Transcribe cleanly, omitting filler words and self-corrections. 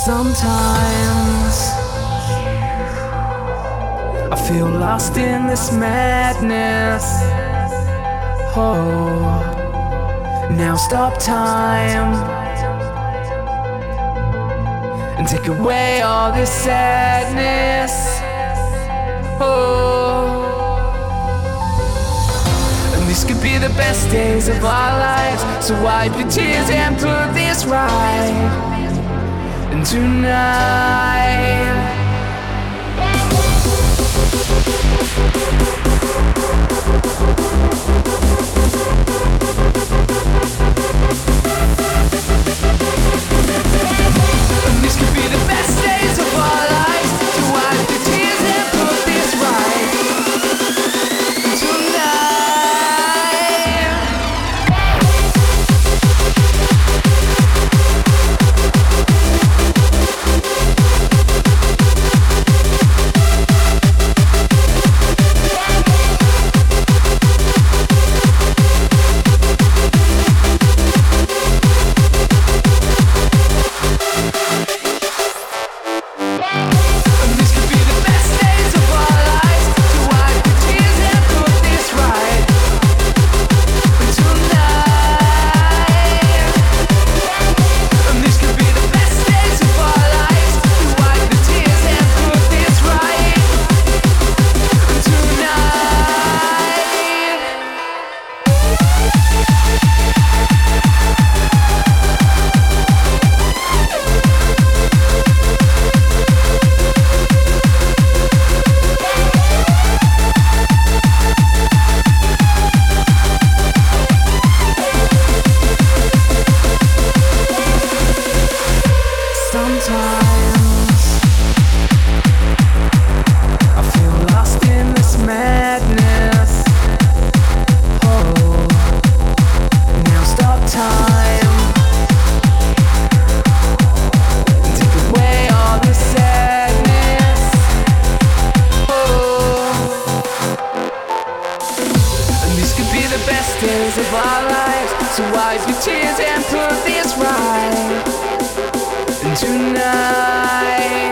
Sometimes I feel lost in this madness. Oh, now stop time and take away all this sadness. Oh, and these could be the best days of our lives. So wipe your tears and put this right. And tonight and these could be the best days of our lives. To wipe the tears and put this right. And days of our lives. So wipe your tears and put this right. And tonight